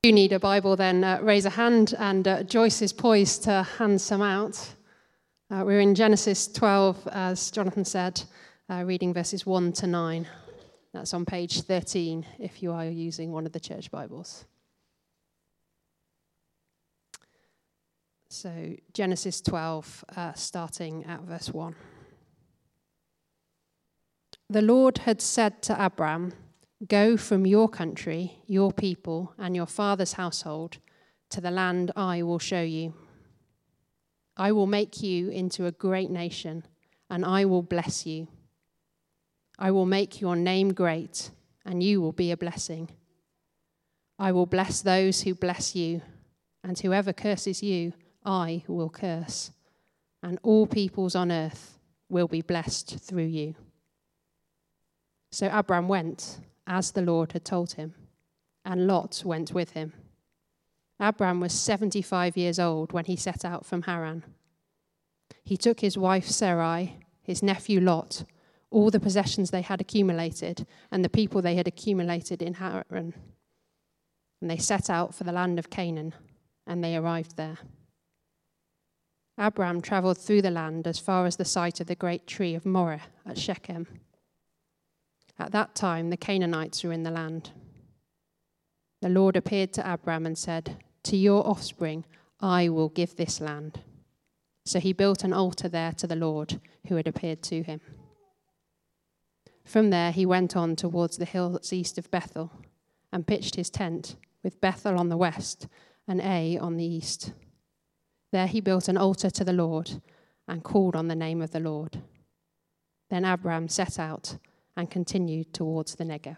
If you need a Bible, then raise a hand, and Joyce is poised to hand some out. We're in Genesis 12, as Jonathan said, reading verses 1 to 9. That's on page 13 if you are using one of the church Bibles. So Genesis 12, starting at verse 1. The Lord had said to Abram, "Go from your country, your people, and your father's household to the land I will show you. I will make you into a great nation, and I will bless you. I will make your name great, and you will be a blessing. I will bless those who bless you, and whoever curses you, I will curse. And all peoples on earth will be blessed through you." So Abram went, as the Lord had told him, and Lot went with him. Abram was 75 years old when he set out from Haran. He took his wife Sarai, his nephew Lot, all the possessions they had accumulated, and the people they had accumulated in Haran. And they set out for the land of Canaan, and they arrived there. Abram travelled through the land as far as the site of the great tree of Moreh at Shechem. At that time, the Canaanites were in the land. The Lord appeared to Abram and said, "To your offspring I will give this land." So he built an altar there to the Lord who had appeared to him. From there he went on towards the hills east of Bethel and pitched his tent, with Bethel on the west and Ai on the east. There he built an altar to the Lord and called on the name of the Lord. Then Abram set out and continued towards the Negev.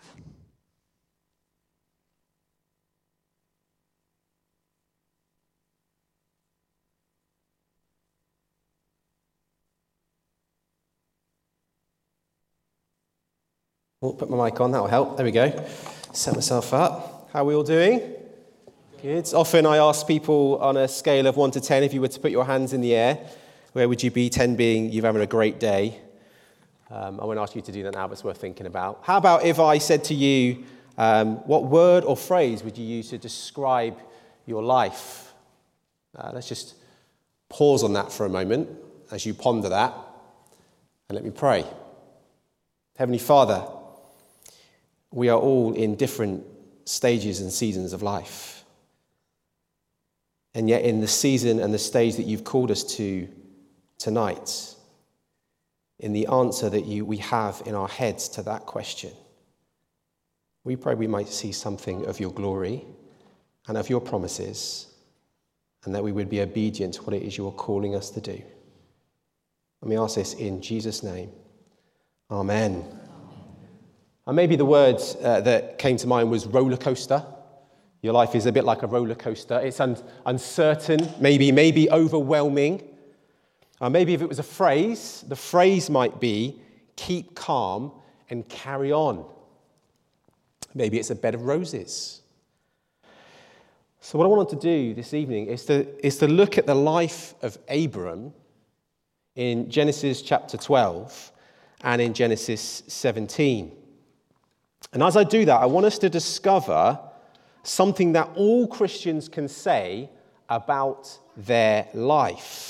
Oh, put my mic on, that'll help. There we go. Set myself up. How are we all doing? Good. Often I ask people on a scale of 1 to 10, if you were to put your hands in the air, where would you be? 10 being you're having a great day. I won't ask you to do that now, but it's worth thinking about. How about if I said to you, what word or phrase would you use to describe your life? Let's just pause on that for a moment as you ponder that, and let me pray. Heavenly Father, we are all in different stages and seasons of life. And yet in the season and the stage that you've called us to tonight, in the answer that we have in our heads to that question, we pray we might see something of your glory and of your promises, and that we would be obedient to what it is you're calling us to do. And we ask this in Jesus' name. Amen. And maybe the words that came to mind was roller coaster. Your life is a bit like a roller coaster. It's uncertain, maybe overwhelming. Maybe if it was a phrase, the phrase might be, keep calm and carry on. Maybe it's a bed of roses. So what I wanted to do this evening is to look at the life of Abram in Genesis chapter 12 and in Genesis 17. And as I do that, I want us to discover something that all Christians can say about their life.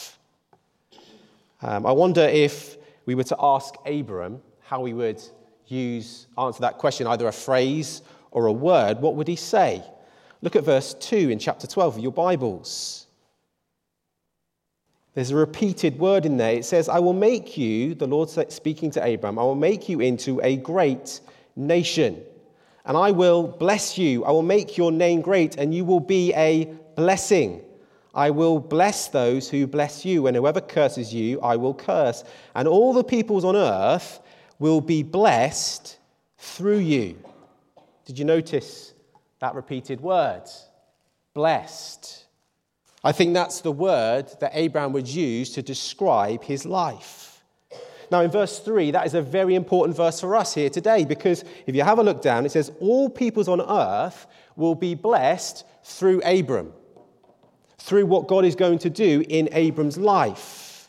I wonder if we were to ask Abram how he would answer that question, either a phrase or a word, what would he say? Look at verse 2 in chapter 12 of your Bibles. There's a repeated word in there. It says, "I will make you," the Lord speaking to Abram, "I will make you into a great nation, and I will bless you. I will make your name great, and you will be a blessing. I will bless those who bless you, and whoever curses you, I will curse. And all the peoples on earth will be blessed through you." Did you notice that repeated word? Blessed. I think that's the word that Abraham would use to describe his life. Now in verse 3, that is a very important verse for us here today, because if you have a look down, it says, all peoples on earth will be blessed through Abram, through what God is going to do in Abram's life.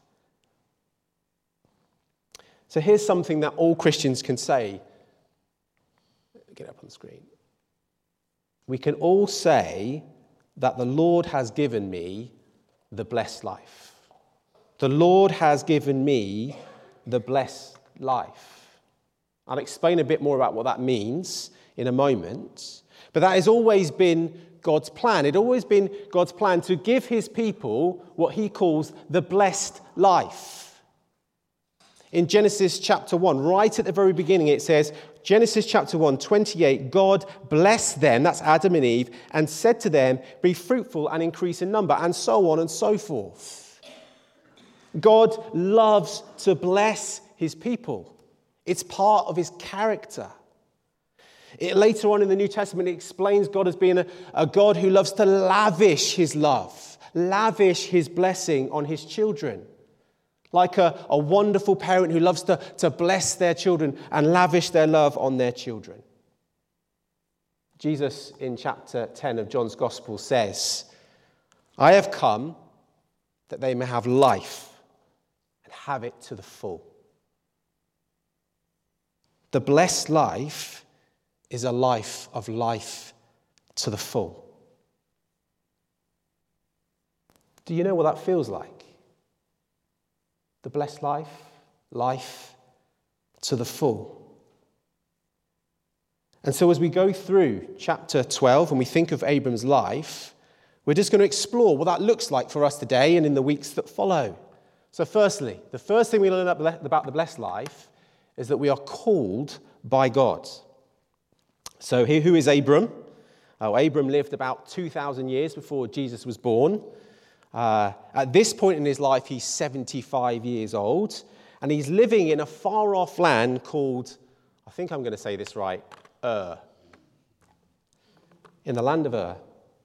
So here's something that all Christians can say. Get up on the screen. we can all say that the Lord has given me the blessed life. The Lord has given me the blessed life. I'll explain a bit more about what that means in a moment. But that has always been God's plan. It's always been God's plan to give his people what he calls the blessed life. In Genesis chapter 1, right at the very beginning, it says, Genesis chapter 1, 28, God blessed them, that's Adam and Eve, and said to them, be fruitful and increase in number, and so on and so forth. God loves to bless his people. It's part of his character. Later on in the New Testament, it explains God as being a God who loves to lavish his love, lavish his blessing on his children. Like a wonderful parent who loves to bless their children and lavish their love on their children. Jesus, in chapter 10 of John's Gospel, says, I have come that they may have life and have it to the full. The blessed life is a life of life to the full. Do you know what that feels like? The blessed life, life to the full. And so as we go through chapter 12 and we think of Abram's life, we're just going to explore what that looks like for us today and in the weeks that follow. So firstly, the first thing we learn about the blessed life is that we are called by God. So here, who is Abram? Abram lived about 2,000 years before Jesus was born. At this point in his life, he's 75 years old, and he's living in a far-off land called, I think I'm going to say this right, Ur. In the land of Ur.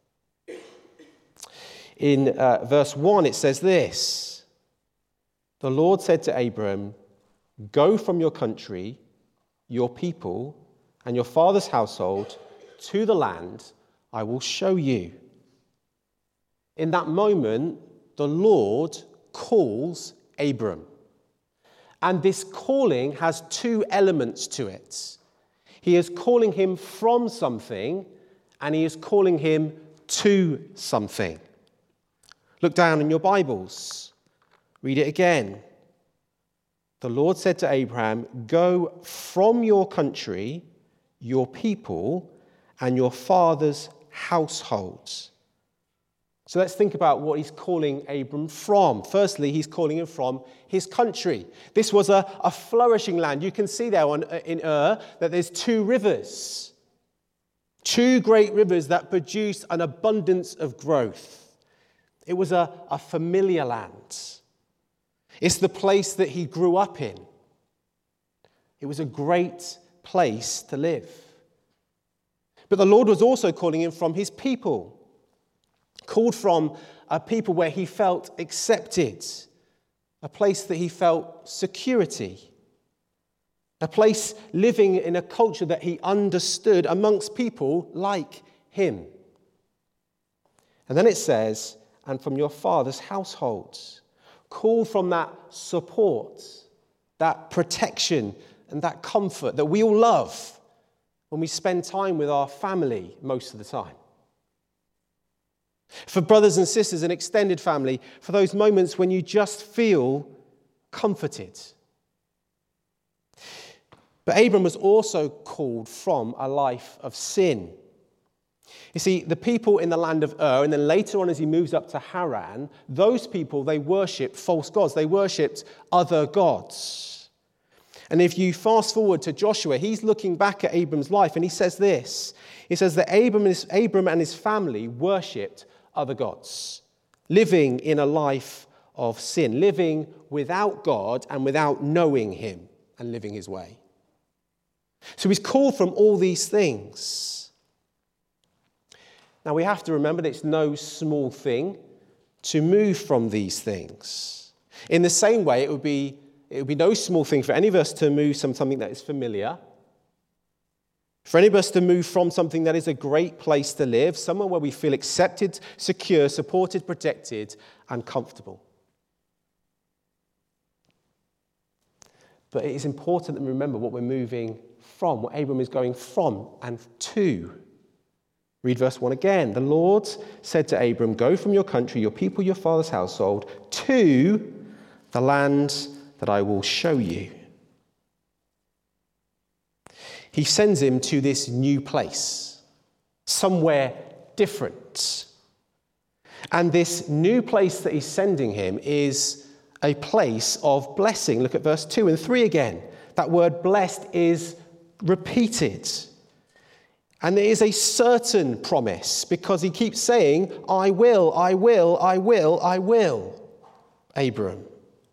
In verse 1, it says this, the Lord said to Abram, go from your country, your people, and your father's household to the land I will show you. In that moment, the Lord calls Abram. And this calling has two elements to it. He is calling him from something, and he is calling him to something. Look down in your Bibles. Read it again. The Lord said to Abraham, go from your country, your people, and your father's households. So let's think about what he's calling Abram from. Firstly, he's calling him from his country. This was a flourishing land. You can see there in Ur that there's two rivers. Two great rivers that produced an abundance of growth. It was a familiar land. It's the place that he grew up in. It was a great place to live. But the Lord was also calling him from his people. Called from a people where he felt accepted, a place that he felt security, a place living in a culture that he understood amongst people like him. And then it says, and from your father's households, called from that support, that protection, and that comfort that we all love when we spend time with our family most of the time. For brothers and sisters and extended family, for those moments when you just feel comforted. But Abram was also called from a life of sin. You see, the people in the land of Ur, and then later on as he moves up to Haran, those people, they worshipped false gods. They worshipped other gods. And if you fast forward to Joshua, he's looking back at Abram's life and he says this. He says that Abram and his family worshipped other gods, living in a life of sin, living without God and without knowing him and living his way. So he's called from all these things. Now we have to remember that it's no small thing to move from these things. In the same way, it would be no small thing for any of us to move from something that is familiar, for any of us to move from something that is a great place to live, somewhere where we feel accepted, secure, supported, protected, and comfortable. But it is important that we remember what we're moving from, what Abram is going from and to. Read verse 1 again. The Lord said to Abram, go from your country, your people, your father's household, to the land that I will show you. He sends him to this new place, somewhere different. And this new place that he's sending him is a place of blessing. Look at verse 2 and 3 again. That word blessed is repeated. And there is a certain promise because he keeps saying, I will, I will, I will, I will, Abram.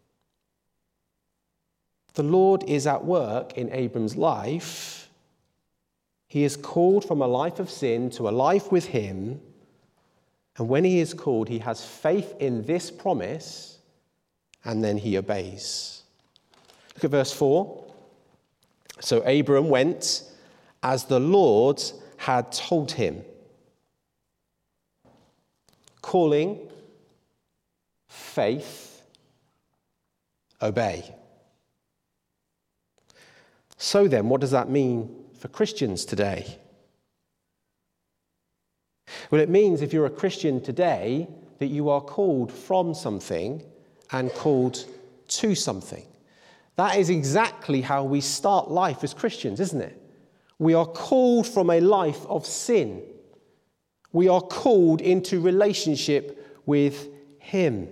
The Lord is at work in Abram's life. He is called from a life of sin to a life with him. And when he is called, he has faith in this promise, and then he obeys. Look at verse 4. So Abram went as the Lord had told him. Calling, faith, obey. So then, what does that mean for Christians today? Well, it means if you're a Christian today, that you are called from something and called to something. That is exactly how we start life as Christians, isn't it? We are called from a life of sin. We are called into relationship with him.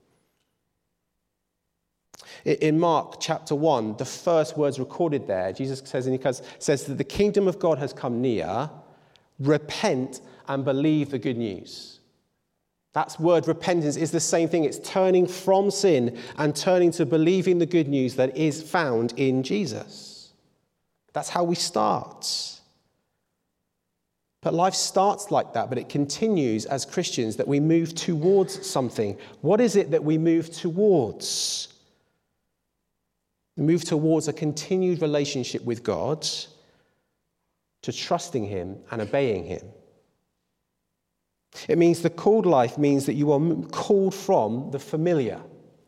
In Mark chapter 1, the first words recorded there, Jesus says that the kingdom of God has come near. Repent and believe the good news. That word repentance is the same thing. It's turning from sin and turning to believing the good news that is found in Jesus. That's how we start. But life starts like that, but it continues as Christians that we move towards something. What is it that we move towards? We move towards a continued relationship with God, to trusting him and obeying him. It means the called life means that you are called from the familiar.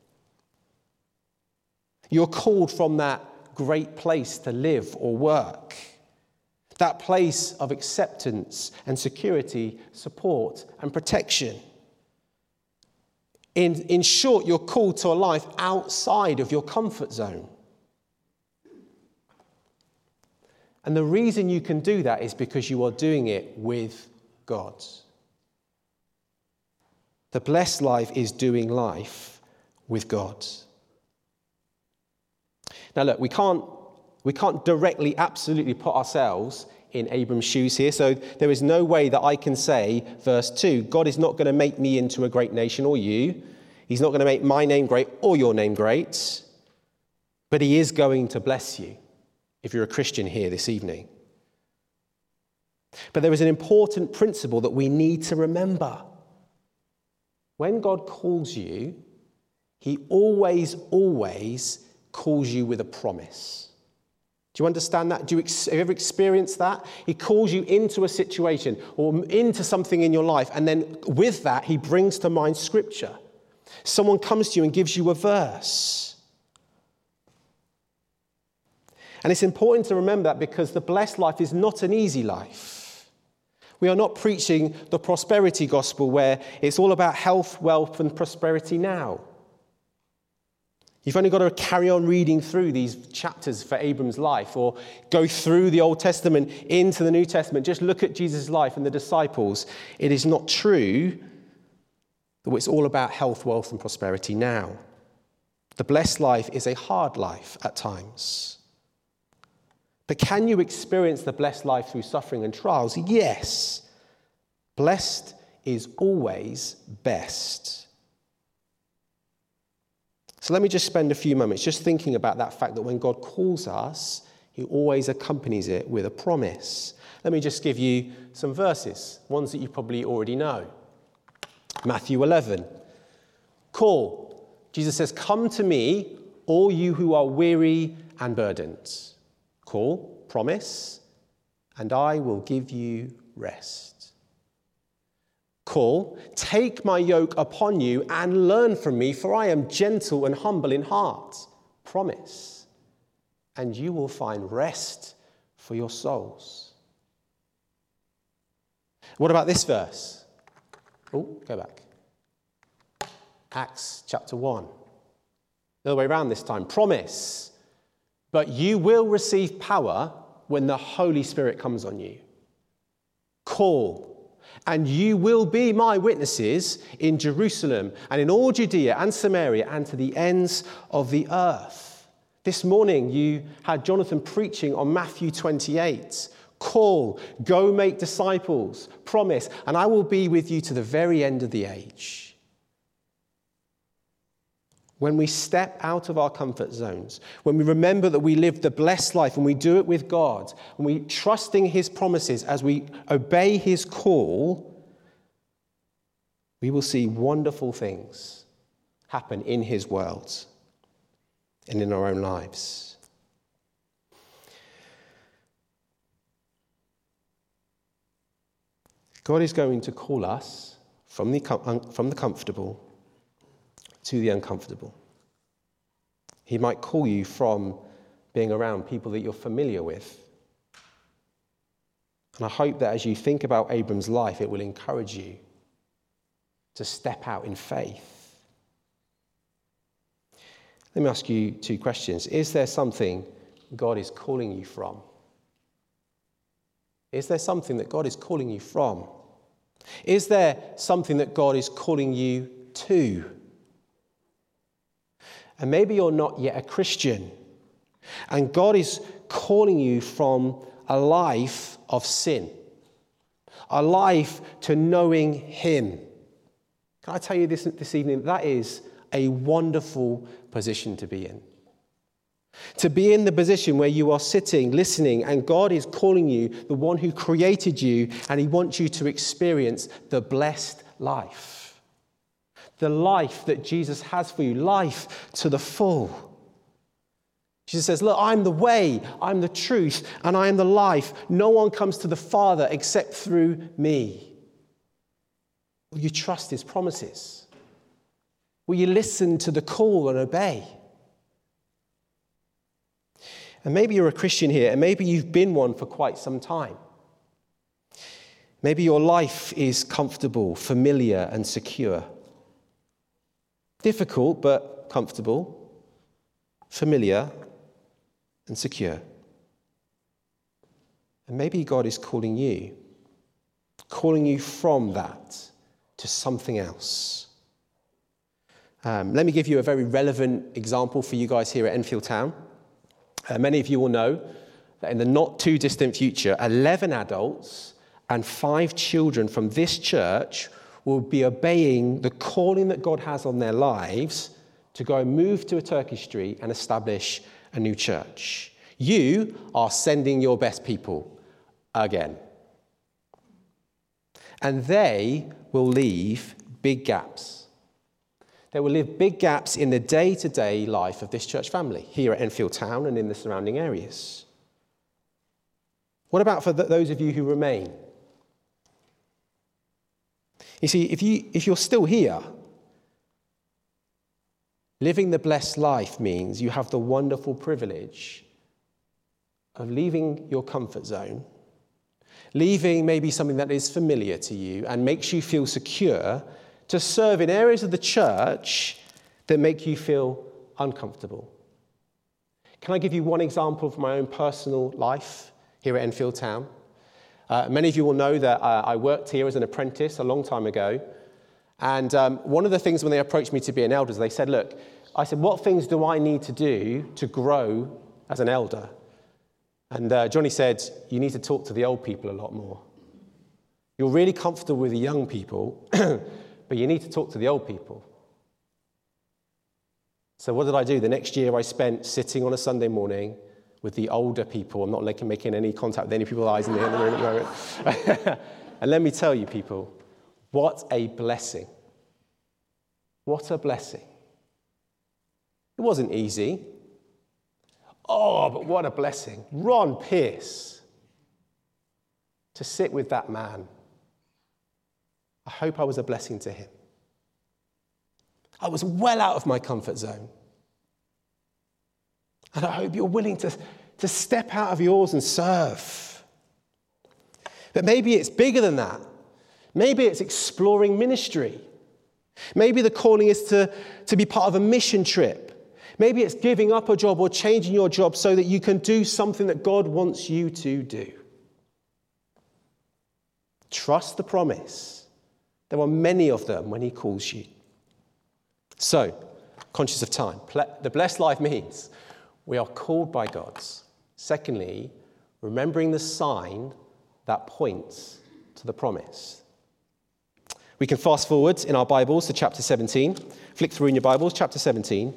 You're called from that great place to live or work. That place of acceptance and security, support and protection. In short, you're called to a life outside of your comfort zone. And the reason you can do that is because you are doing it with God. The blessed life is doing life with God. Now look, we can't directly, absolutely put ourselves in Abram's shoes here. So there is no way that I can say, verse 2, God is not going to make me into a great nation or you. He's not going to make my name great or your name great. But he is going to bless you if you're a Christian here this evening. But there is an important principle that we need to remember. When God calls you, he always calls you with a promise. Do you understand that? Have you ever experienced that? He calls you into a situation or into something in your life, and then with that, he brings to mind scripture. Someone comes to you and gives you a verse. And it's important to remember that because the blessed life is not an easy life. We are not preaching the prosperity gospel where it's all about health, wealth, and prosperity now. You've only got to carry on reading through these chapters for Abram's life or go through the Old Testament into the New Testament. Just look at Jesus' life and the disciples. It is not true that it's all about health, wealth, and prosperity now. The blessed life is a hard life at times. But can you experience the blessed life through suffering and trials? Yes. Blessed is always best. So let me just spend a few moments just thinking about that fact that when God calls us, he always accompanies it with a promise. Let me just give you some verses, ones that you probably already know. Matthew 11. Call. Jesus says, come to me, all you who are weary and burdened. Call, promise, and I will give you rest. Call, take my yoke upon you and learn from me, for I am gentle and humble in heart. Promise, and you will find rest for your souls. What about this verse? Oh, go back. Acts chapter 1. The other way around this time. Promise, but you will receive power when the Holy Spirit comes on you. Call, and you will be my witnesses in Jerusalem and in all Judea and Samaria and to the ends of the earth. This morning you had Jonathan preaching on Matthew 28. Call, go make disciples, promise, and I will be with you to the very end of the age. When we step out of our comfort zones, when we remember that we live the blessed life and we do it with God, and we trusting his promises as we obey his call, we will see wonderful things happen in his world and in our own lives. God is going to call us from the comfortable to the uncomfortable. He might call you from being around people that you're familiar with. And I hope that as you think about Abram's life, it will encourage you to step out in faith. Let me ask you 2 questions. Is there something God is calling you from? Is there something that God is calling you from? Is there something that God is calling you to? And maybe you're not yet a Christian, and God is calling you from a life of sin, a life to knowing him. Can I tell you this evening, that is a wonderful position to be in. To be in the position where you are sitting, listening, and God is calling you, the one who created you, and he wants you to experience the blessed life. The life that Jesus has for you, life to the full. Jesus says, look, I'm the way, I'm the truth, and I am the life. No one comes to the Father except through me. Will you trust his promises? Will you listen to the call and obey? And maybe you're a Christian here, and maybe you've been one for quite some time. Maybe your life is comfortable, familiar, and secure. Difficult, but comfortable, familiar, and secure. And maybe God is calling you from that to something else. Let me give you a very relevant example for you guys here at Enfield Town. Many of you will know that in the not too distant future, 11 adults and 5 children from this church will be obeying the calling that God has on their lives to go and move to a Turkish street and establish a new church. You are sending your best people again. And they will leave big gaps. They will leave big gaps in the day-to-day life of this church family here at Enfield Town and in the surrounding areas. What about for those of you who remain? You see, if you're still here, living the blessed life means you have the wonderful privilege of leaving your comfort zone, leaving maybe something that is familiar to you and makes you feel secure, to serve in areas of the church that make you feel uncomfortable. Can I give you one example of my own personal life here at Enfield Town? Many of you will know that I worked here as an apprentice a long time ago. And one of the things when they approached me to be an elder, they said, look, I said, what things do I need to do to grow as an elder? And Johnny said, you need to talk to the old people a lot more. You're really comfortable with the young people, but you need to talk to the old people. So what did I do? The next year I spent sitting on a Sunday morning with the older people. I'm not making any contact with any people's eyes in the room at the moment. And let me tell you, people, what a blessing. What a blessing. It wasn't easy. Oh, but what a blessing. Ron Pierce. To sit with that man. I hope I was a blessing to him. I was well out of my comfort zone. And I hope you're willing to step out of yours and serve. But maybe it's bigger than that. Maybe it's exploring ministry. Maybe the calling is to be part of a mission trip. Maybe it's giving up a job or changing your job so that you can do something that God wants you to do. Trust the promise. There are many of them when he calls you. So, conscious of time, the blessed life means we are called by God. Secondly, remembering the sign that points to the promise. We can fast forward in our Bibles to chapter 17. Flick through in your Bibles, chapter 17.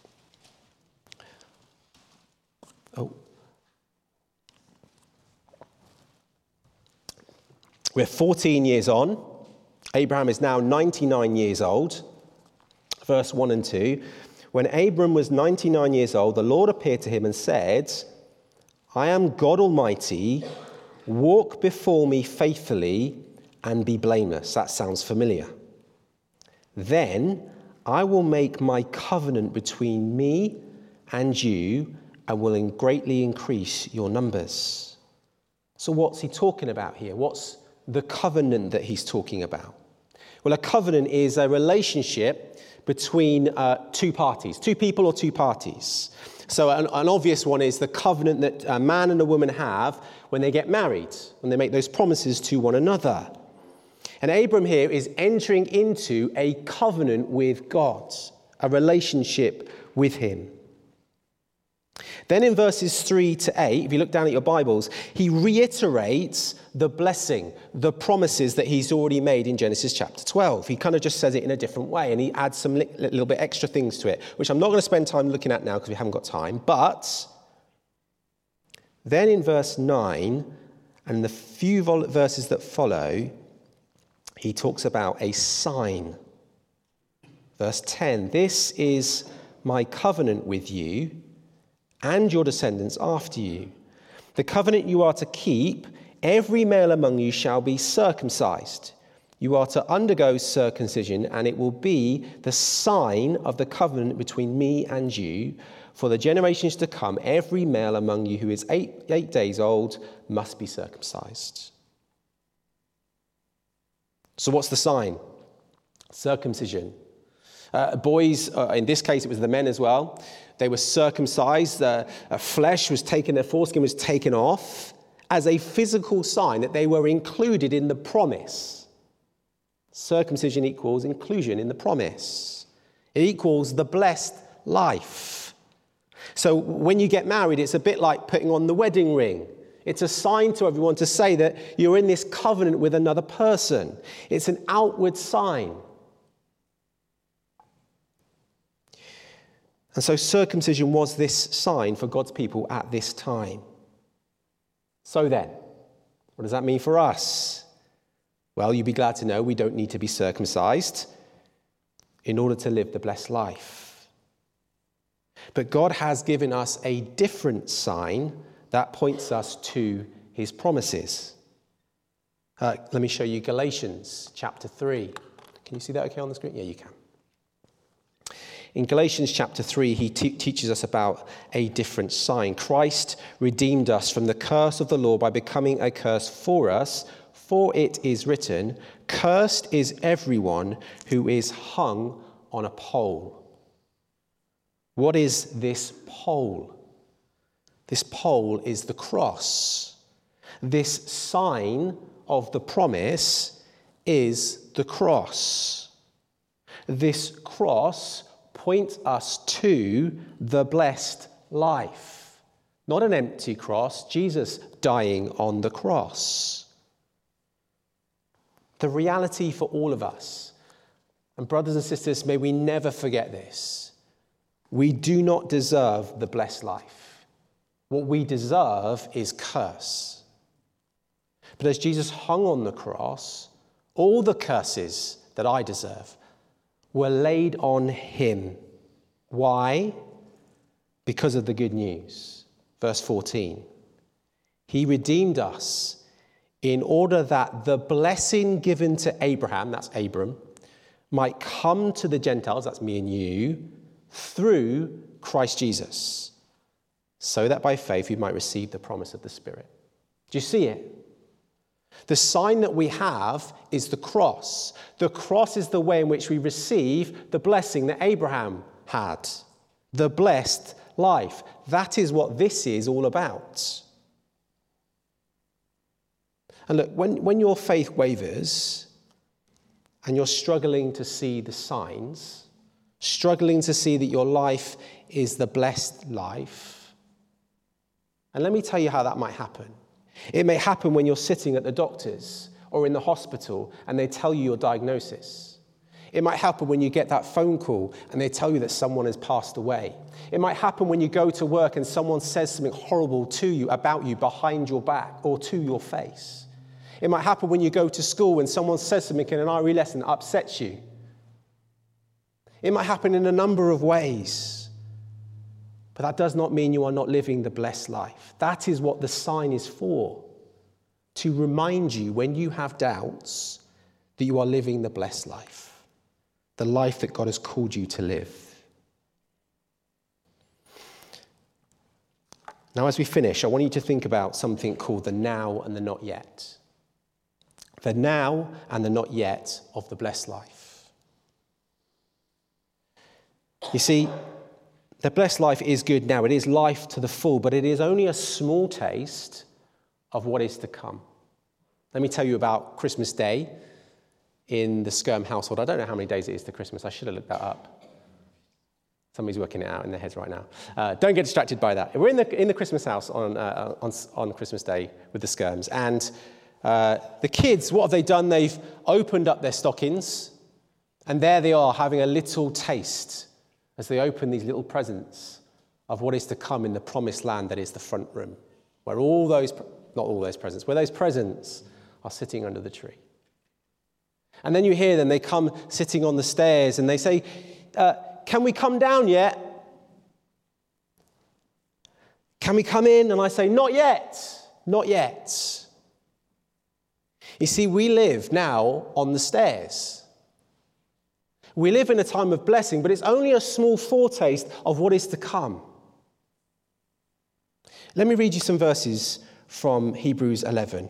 We're 14 years on. Abraham is now 99 years old. Verse 1 and 2. When Abram was 99 years old, the Lord appeared to him and said, I am God Almighty. Walk before me faithfully and be blameless. That sounds familiar. Then I will make my covenant between me and you and will greatly increase your numbers. So what's he talking about here? What's the covenant that he's talking about? Well, a covenant is a relationship between two parties, two people or two parties. So an obvious one is the covenant that a man and a woman have when they get married, when they make those promises to one another. And Abram here is entering into a covenant with God, a relationship with him. Then in verses 3 to 8, if you look down at your Bibles, he reiterates the blessing, the promises that he's already made in Genesis chapter 12. He kind of just says it in a different way, and he adds some little bit extra things to it, which I'm not going to spend time looking at now because we haven't got time. But then in verse 9, and the few verses that follow, he talks about a sign. Verse 10, this is my covenant with you and your descendants after you. The covenant you are to keep, every male among you shall be circumcised. You are to undergo circumcision, and it will be the sign of the covenant between me and you. For the generations to come, every male among you who is eight days old must be circumcised. So what's the sign? Circumcision. Boys, in this case it was the men as well, they were circumcised. Flesh was taken, their foreskin was taken off as a physical sign that they were included in the promise. Circumcision equals inclusion in the promise. It equals the blessed life. So when you get married, it's a bit like putting on the wedding ring. It's a sign to everyone to say that you're in this covenant with another person. It's an outward sign. And so circumcision was this sign for God's people at this time. So then, what does that mean for us? Well, you'd be glad to know we don't need to be circumcised in order to live the blessed life. But God has given us a different sign that points us to his promises. Let me show you Galatians chapter 3. Can you see that okay on the screen? Yeah, you can. In Galatians chapter 3, he teaches us about a different sign. Christ redeemed us from the curse of the law by becoming a curse for us, for it is written, cursed is everyone who is hung on a pole. What is this pole? This pole is the cross. This sign of the promise is the cross. This cross points us to the blessed life. Not an empty cross, Jesus dying on the cross. The reality for all of us, and brothers and sisters, may we never forget this. We do not deserve the blessed life. What we deserve is curse. But as Jesus hung on the cross, all the curses that I deserve were laid on him. Why? Because of the good news. Verse 14. He redeemed us in order that the blessing given to Abraham, that's Abram, might come to the Gentiles, that's me and you, through Christ Jesus, so that by faith we might receive the promise of the Spirit. Do you see it? The sign that we have is the cross. The cross is the way in which we receive the blessing that Abraham had, the blessed life. That is what this is all about. And look, when your faith wavers and you're struggling to see the signs, struggling to see that your life is the blessed life, and let me tell you how that might happen. It may happen when you're sitting at the doctor's or in the hospital and they tell you your diagnosis. It might happen when you get that phone call and they tell you that someone has passed away. It might happen when you go to work and someone says something horrible to you, about you, behind your back or to your face. It might happen when you go to school and someone says something in an RE lesson that upsets you. It might happen in a number of ways. But that does not mean you are not living the blessed life. That is what the sign is for, to remind you when you have doubts that you are living the blessed life, the life that God has called you to live. Now, as we finish, I want you to think about something called the now and the not yet. The now and the not yet of the blessed life. You see, the blessed life is good now. It is life to the full, but it is only a small taste of what is to come. Let me tell you about Christmas Day in the Skirm household. I don't know how many days it is to Christmas. I should have looked that up. Somebody's working it out in their heads right now. Don't get distracted by that. We're in the Christmas house on Christmas Day with the Skirms. And the kids, what have they done? They've opened up their stockings. And there they are having a little taste as they open these little presents of what is to come in the promised land that is the front room, where all those, not all those presents, where those presents are sitting under the tree. And then you hear them, they come sitting on the stairs and they say, can we come down yet? Can we come in? And I say, not yet, not yet. You see, we live now on the stairs. We live in a time of blessing, but it's only a small foretaste of what is to come. Let me read you some verses from Hebrews 11.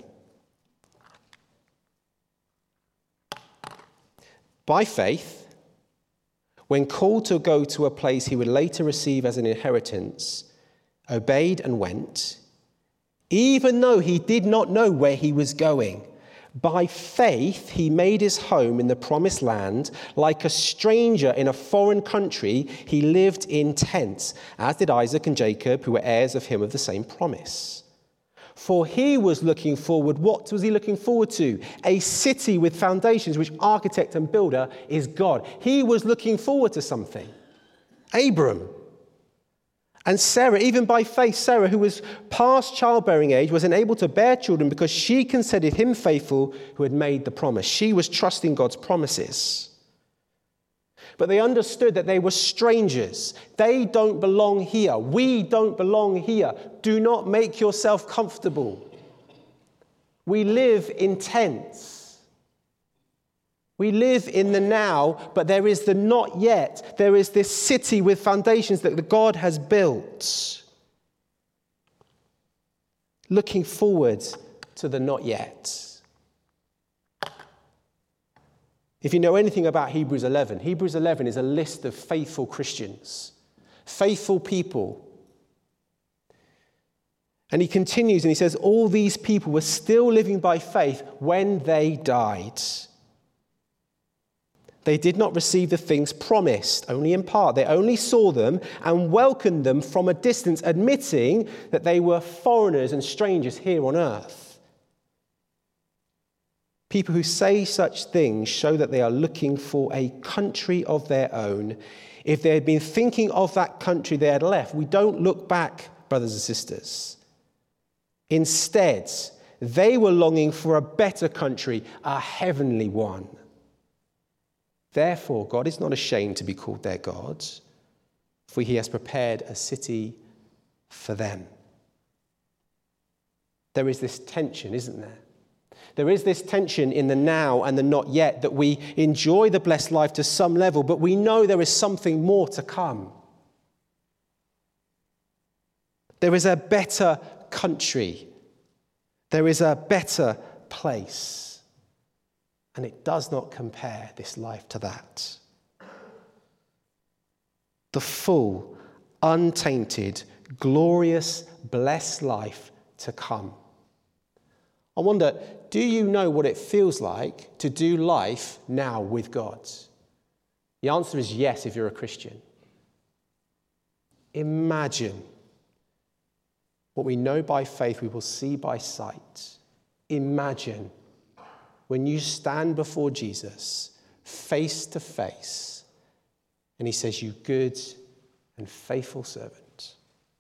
By faith, when called to go to a place he would later receive as an inheritance, obeyed and went, even though he did not know where he was going. By faith, he made his home in the promised land. Like a stranger in a foreign country, he lived in tents, as did Isaac and Jacob, who were heirs of him of the same promise. For he was looking forward. What was he looking forward to? A city with foundations, which architect and builder is God. He was looking forward to something. Abram. And Sarah, even by faith, Sarah, who was past childbearing age, was unable to bear children because she considered him faithful who had made the promise. She was trusting God's promises. But they understood that they were strangers. They don't belong here. We don't belong here. Do not make yourself comfortable. We live in tents. We live in the now, but there is the not yet. There is this city with foundations that God has built. Looking forward to the not yet. If you know anything about Hebrews 11 is a list of faithful Christians, faithful people. And he continues and he says, all these people were still living by faith when they died. They did not receive the things promised, only in part. They only saw them and welcomed them from a distance, admitting that they were foreigners and strangers here on earth. People who say such things show that they are looking for a country of their own. If they had been thinking of that country they had left, we don't look back, brothers and sisters. Instead, they were longing for a better country, a heavenly one. Therefore, God is not ashamed to be called their God, for he has prepared a city for them. There is this tension, isn't there? There is this tension in the now and the not yet, that we enjoy the blessed life to some level, but we know there is something more to come. There is a better country. There is a better place. And it does not compare, this life, to that. The full, untainted, glorious, blessed life to come. I wonder, do you know what it feels like to do life now with God? The answer is yes if you're a Christian. Imagine what we know by faith, we will see by sight. Imagine when you stand before Jesus face to face and he says, "You good and faithful servant."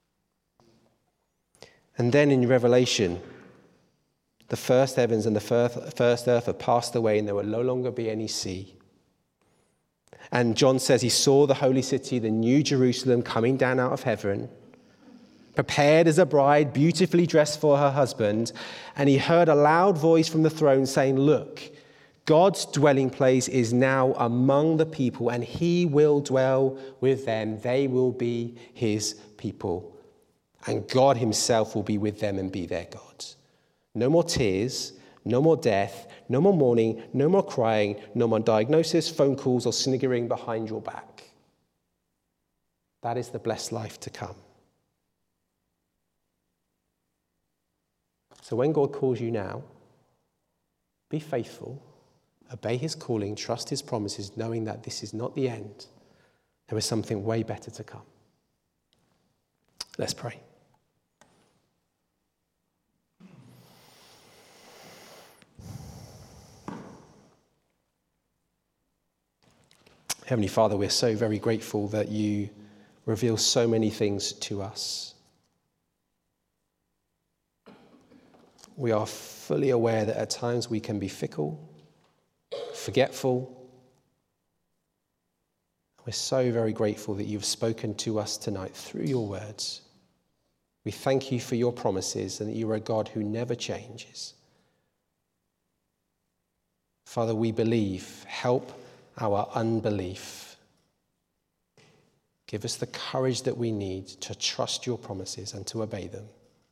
And then in Revelation, the first heavens and the first earth have passed away and there will no longer be any sea. And John says he saw the holy city, the new Jerusalem, coming down out of heaven, prepared as a bride, beautifully dressed for her husband. And he heard a loud voice from the throne saying, "Look, God's dwelling place is now among the people, and he will dwell with them. They will be his people. And God himself will be with them and be their God. No more tears, no more death, no more mourning, no more crying, no more diagnosis, phone calls, or sniggering behind your back." That is the blessed life to come. So when God calls you now, be faithful, obey his calling, trust his promises, knowing that this is not the end. There is something way better to come. Let's pray. Heavenly Father, we're so very grateful that you reveal so many things to us. We are fully aware that at times we can be fickle, forgetful. We're so very grateful that you've spoken to us tonight through your words. We thank you for your promises and that you are a God who never changes. Father, we believe. Help our unbelief. Give us the courage that we need to trust your promises and to obey them.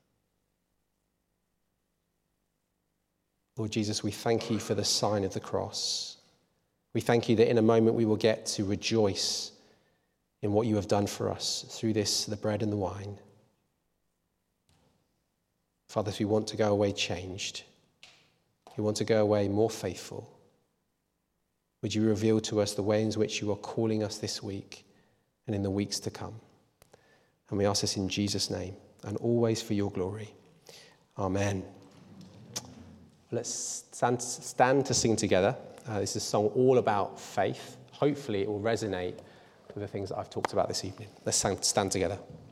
Lord Jesus, we thank you for the sign of the cross. We thank you that in a moment we will get to rejoice in what you have done for us through this, the bread and the wine. Father, if we want to go away changed, we want to go away more faithful, would you reveal to us the ways in which you are calling us this week and in the weeks to come? And we ask this in Jesus' name and always for your glory. Amen. Let's stand to sing together. This is a song all about faith. Hopefully it will resonate with the things that I've talked about this evening. Let's stand together.